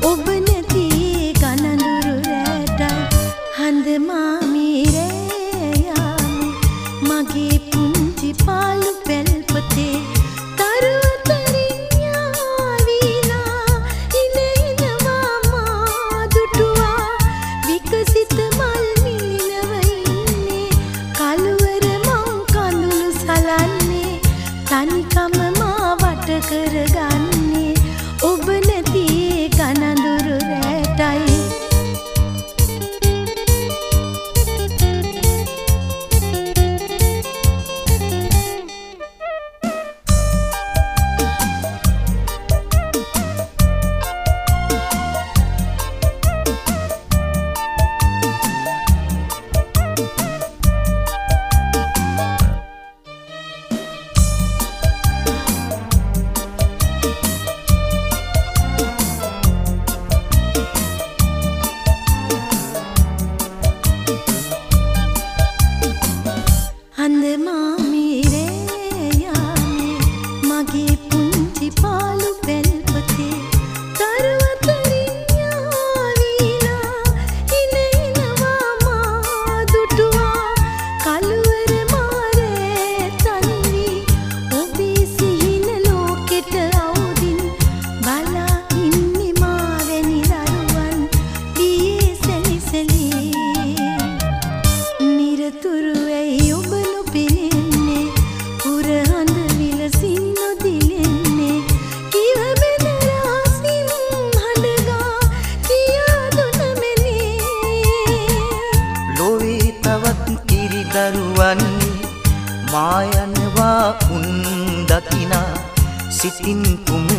ඔබ නැති ගනඳුරු රැටයි හඳ මාමිරේ යාමේ මගේ පුංචි පාළු පැල්පතේ තරුවතරින් යාවිලා ඉනෙනවා මා දුටුවා විකසිත මල් මීනව ඉන්නේ කළුවර මං කඳුළු සලන්නේ තනිකම මා වට කරගන්නේ ඔබ නැති ගනඳුරු රැටයි හඳ මාමිරේ යාමේ මගේ පුංචි පාළු පැල්පතේ තරුවතරින් යාවිලා ඉනෙනවා මා දුටුවා කළුවර මාරේ තන්වි ඔබේ සිහින ලෝකෙට අවුදින් බලා ඉන්නේ මා වැනි දරුවන් දියේ සැලිසැලී නිරතුරු වෙයි ඔබ නොපෙනෙන්නේ පුරහඳ විලසින් නොදිලෙන්නේ කිව බෙද රහසින් හඬගා කියා දුන මෙලේ ලොවේ තවත් කිරි දරුවන්නේ මා යනවා උන් දකිනා සිතින් කුම